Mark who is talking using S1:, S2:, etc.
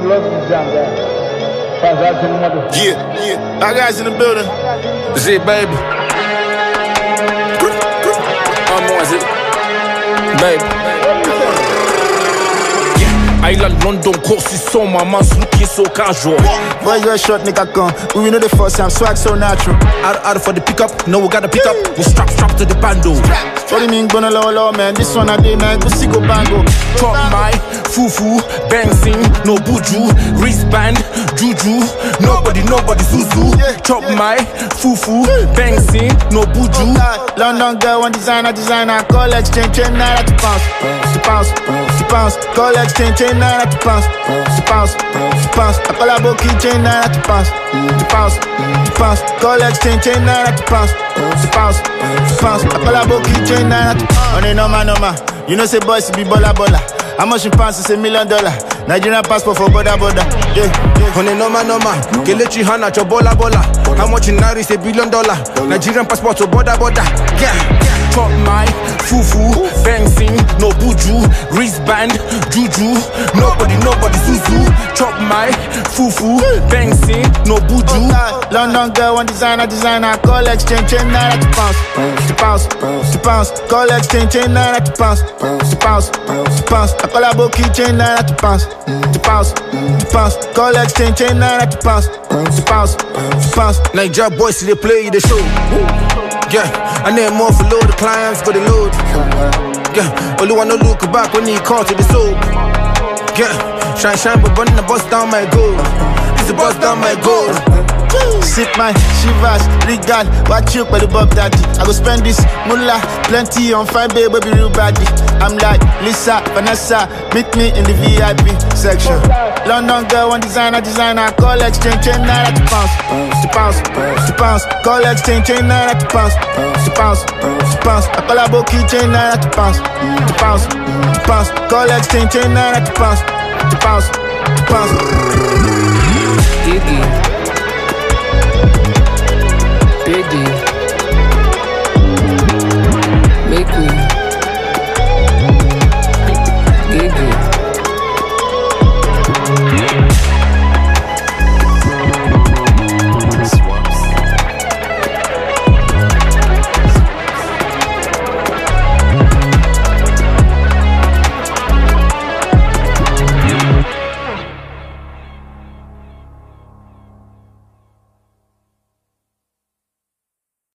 S1: Yeah, our guys in the building. Z, baby. More, Z. Baby. Island London course is so my man's looking so casual.
S2: Boy, you a short nigga gun. We know the first time, swag so natural.
S1: Out for the pickup, no we gotta pick up. We strap to the bando.
S2: What do you mean gonna low man? This one a day man, go see go bango.
S1: Chop my fufu, bouncing, no buju, wristband, juju. Nobody zuzu. Chop my fufu, bouncing, no buju.
S2: London girl, one designer, call exchange, chain naira to pounds, call exchange, chain naira to pounds. I call a book chain naira to pounds. Call exchange, chain naira to pounds. I call a book chain naira to pounds. On a normal, you know say boys be bola. How much in pounds is $1 million? Nigerian passport for border. Yeah.
S1: On a normal, Kelechi Hana cho bola. How much in naira is $1 billion? Nigerian passport for border. Yeah. Chop my fufu, bouncing, no buju, wristband, juju. Nobody zuzu. Chop my fufu, bouncing, no buju.
S2: London girl, one designer, call exchange, chain naira to pounds. Call exchange, chain naira to pounds. I call a book chain naira to pounds. Call exchange, chain naira to pounds.
S1: Niger boys, they play the show. Yeah, I need more for load, the clients for the load. Yeah, only wanna look back when he call to the soul. Yeah, shine, but burning the bust down my goal. It's the bust down my goal.
S2: Sip my shivers, regard, watch you by the Bob Daddy. I go spend this mullah, plenty on fine baby, be real body. I'm like Lisa, Vanessa, meet me in the VIP section. London girl, one designer, call exchange, chain naira to pounds. Call exchange, chain naira to pounds. I call a book chain naira to pounds. Call exchange, chain naira to pounds.
S3: Biggie, make we